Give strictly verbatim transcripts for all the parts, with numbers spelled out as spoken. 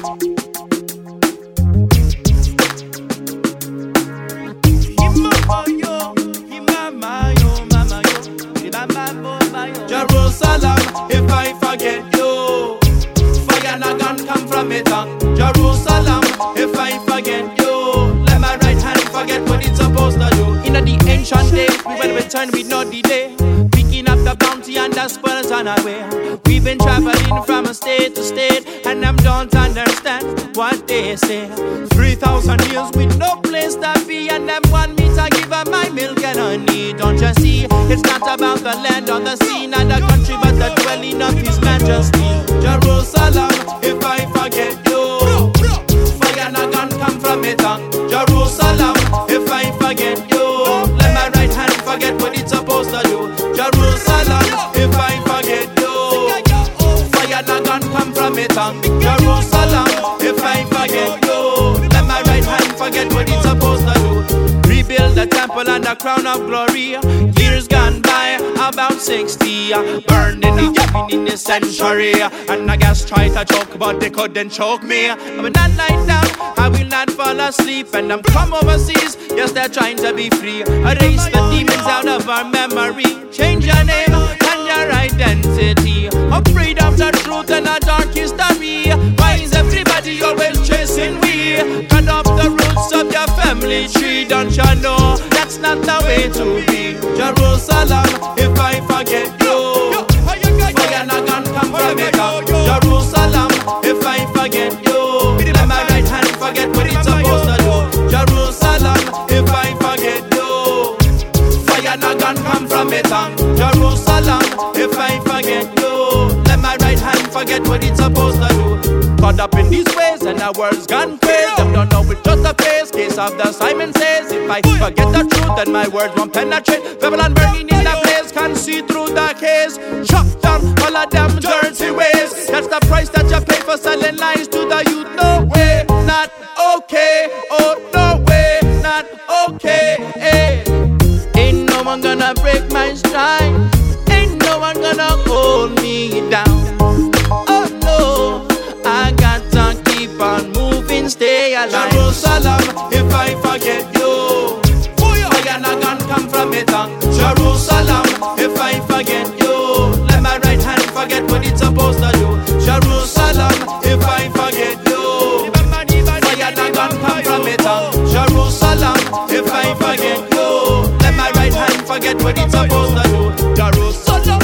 Jerusalem, if I forget you, fire and a gun come from it. Jerusalem, if I forget you, let my right hand forget what it's supposed to do. In the ancient days, we will return with no delay, picking up the bounty and the spoils on our way. We've been traveling from state to state, and I don't understand what they say. Three thousand years with no place to be, and them want me to give up my milk and honey. Don't you see? It's not about the land or the sea, not the country, but the dwelling of His Majesty. Jerusalem, if I forget you, fire and a gun come from it. Jerusalem, if I forget you, let my right hand forget what it's supposed to do. Jerusalem, if I forget you, fire and a gun come from it. Jerusalem, if I forget you, let my right hand forget what it's supposed to do. Rebuild the temple and the crown of glory. Years gone by, about sixty, burned in the cabin in the century. And I guess try to choke, but they couldn't choke me. I will not lie down, I will not fall asleep. And I'm come overseas, yes, they're trying to be free. Erase the demons out of our memory. Change your name and your identity. Afraid of the truth and a dark history. Why is everybody always chasing we? Cut off the roots of your family tree. Don't you know that's not the way to be? Jerusalem, if I forget you, fire and a gun come from it. Jerusalem, if I forget you, let my right hand forget what it's supposed to do. Jerusalem, if I forget you, fire and a gun come from it. Jerusalem, if I forget you, let my right hand forget what it's supposed to do. Caught up in these ways and our world's gone crazy. Them don't know it's just a phase. Case of the Simon says, if I forget the truth, then my words won't penetrate. Babylon burning in the place, can't see through the case. Chop down all of them dirty ways. That's the price that you pay for selling lies to the youth. No way, not okay. Oh, no way, not okay. Hey. Ain't no one gonna break my stride. Ain't no one gonna hold me down. Oh no, I got to keep on moving, stay alive. Jerusalem, if I forget you, fire and a gun come from it. Jerusalem, if I forget you, let my right hand forget what it's supposed to do. Jerusalem, if I forget you, fire and a gun come from it. Jerusalem, if I forget you, let my right hand forget what it's supposed to do. Jerusalem.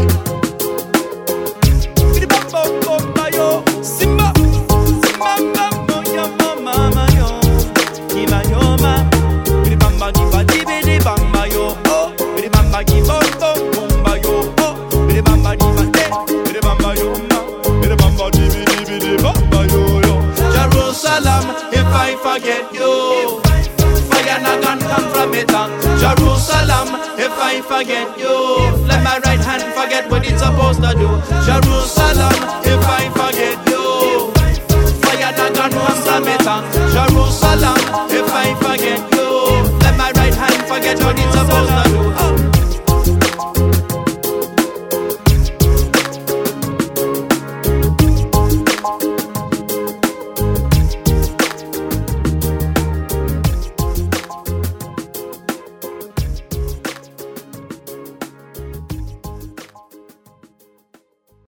Jerusalem, if I forget you, fire and a gun come from it. Jerusalem, if I forget you, let my right hand forget what it's supposed to do. Jerusalem, if I forget you, fire and a gun come from it. Jerusalem, if I forget you, let my right hand forget what it's supposed to do.